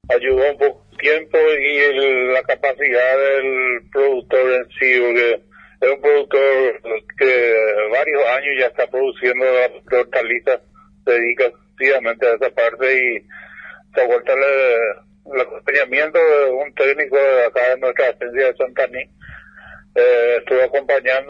ayudó un poco el tiempo y la capacidad del productor en sí, porque es un productor que varios años ya está produciendo hortalizas, se dedica exclusivamente a esa parte y se vuelta el acompañamiento de un técnico de acá de nuestra agencia de Santaní. Estuve acompañando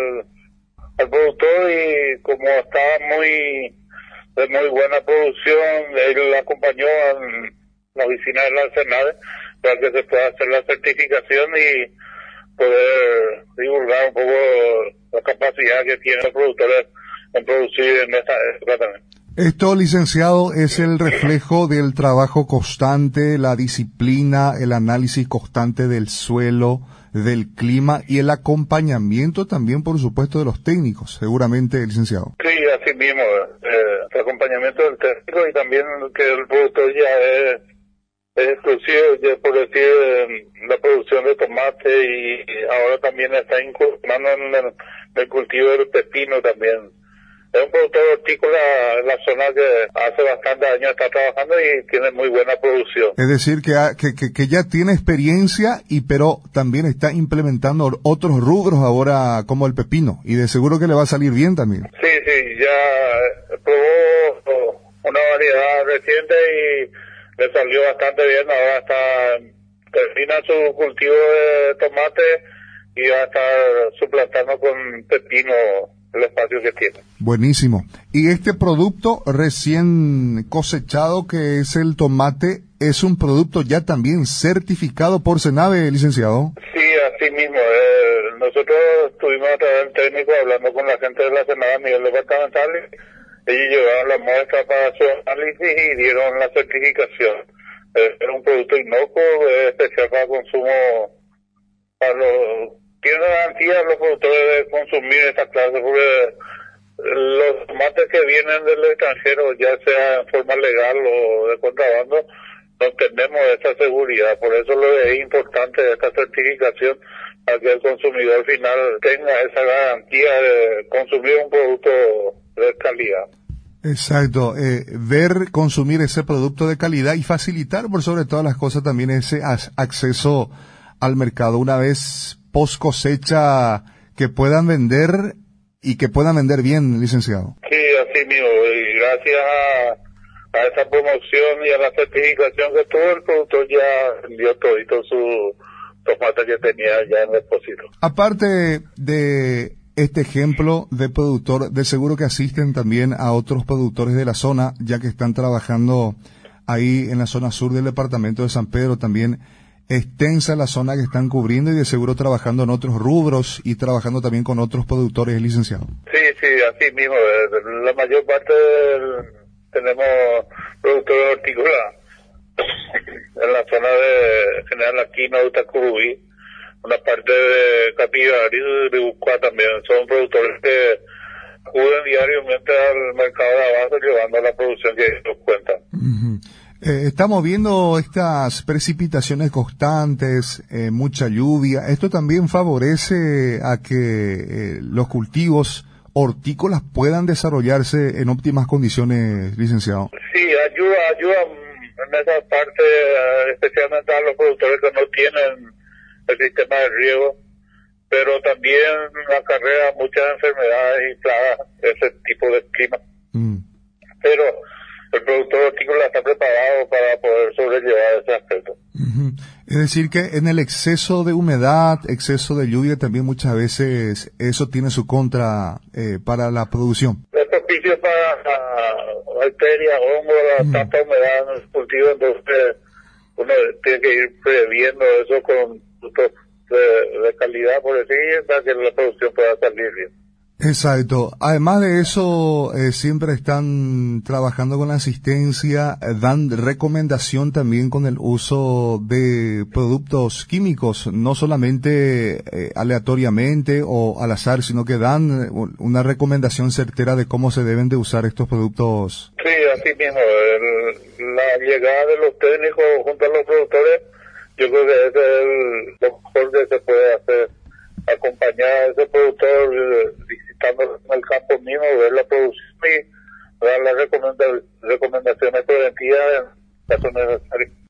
al productor y como estaba de muy buena producción, él acompañó en la oficina de la Senade para que se pueda hacer la certificación y poder divulgar un poco la capacidad que tiene el productor en producir en esta época también. Esto, licenciado, es el reflejo del trabajo constante, la disciplina, el análisis constante del suelo, del clima y el acompañamiento también, por supuesto, de los técnicos, seguramente, licenciado. Sí, así mismo, el acompañamiento del técnico y también que el productor ya es exclusivo, ya por decir, la producción de tomate y ahora también está incursionando en el cultivo del pepino también. Es un productor hortícola en la zona que hace bastantes años está trabajando y tiene muy buena producción. Es decir, que ya tiene experiencia pero también está implementando otros rubros ahora como el pepino y de seguro que le va a salir bien también. Sí, ya probó una variedad reciente y le salió bastante bien. Ahora termina su cultivo de tomate y va a estar suplantando con pepino el espacio que tiene. Buenísimo. Y este producto recién cosechado, que es el tomate, es un producto ya también certificado por Senade, licenciado. Sí, así mismo. Nosotros estuvimos a través del técnico hablando con la gente de la Senade a nivel departamental. Ellos llevaron la muestra para su análisis y dieron la certificación. Es un producto inocuo, especial para consumo, tiene garantía los productores de consumir esta clase, porque los tomates que vienen del extranjero, ya sea en forma legal o de contrabando, no tenemos esa seguridad. Por eso es importante esta certificación, para que el consumidor final tenga esa garantía de consumir un producto de calidad. Exacto, consumir ese producto de calidad y facilitar por sobre todas las cosas también ese acceso al mercado una vez post cosecha, que puedan vender y que puedan vender bien, licenciado. Sí, así mismo, y gracias a esa promoción y a la certificación que tuvo, el productor ya vendió todito su tomate que tenía ya en el depósito. Aparte de este ejemplo de productor, de seguro que asisten también a otros productores de la zona, ya que están trabajando ahí en la zona sur del departamento de San Pedro, también extensa la zona que están cubriendo y de seguro trabajando en otros rubros y trabajando también con otros productores, licenciado. Sí, así mismo. La mayor parte tenemos productores hortícolas en la zona de General Aquino, Utacurubí, una parte de Capivari y de Bucua también. Son productores que acuden diariamente al mercado de abasto llevando la producción que ellos cuentan. Uh-huh. Estamos viendo estas precipitaciones constantes, mucha lluvia. ¿Esto también favorece a que los cultivos hortícolas puedan desarrollarse en óptimas condiciones, licenciado? Sí, ayuda en esa parte, especialmente a los productores que no tienen el sistema de riego, pero también acarrea muchas enfermedades y plagas ese tipo de clima. Pero el productor hortícola está preparado para poder sobrellevar ese aspecto. Uh-huh. Es decir que en el exceso de humedad, exceso de lluvia, también muchas veces eso tiene su contra para la producción. Es propicio para bacterias, hongos, tanta humedad en el cultivo, entonces uno tiene que ir previendo eso con productos de calidad, por decir, para que la producción pueda salir bien. Exacto. Además de eso, siempre están trabajando con la asistencia, dan recomendación también con el uso de productos químicos, no solamente aleatoriamente o al azar, sino que dan una recomendación certera de cómo se deben de usar estos productos. Sí, así mismo. La llegada de los técnicos junto a los productores, yo creo que ese es lo mejor que se puede hacer. Acompañar a ese productor visitando en el campo mismo, ver la producción y dar las recomendaciones preventivas en caso necesario.